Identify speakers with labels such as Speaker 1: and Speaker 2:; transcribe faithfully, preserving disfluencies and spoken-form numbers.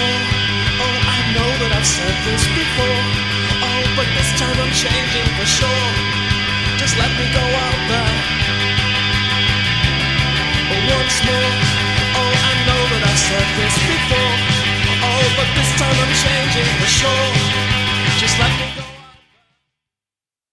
Speaker 1: more. Oh, I know that I've said this before. Oh, but this time I'm changing for sure. Just let me go out there once more. Oh, I know that I've said this before. Oh, but this time I'm changing for sure.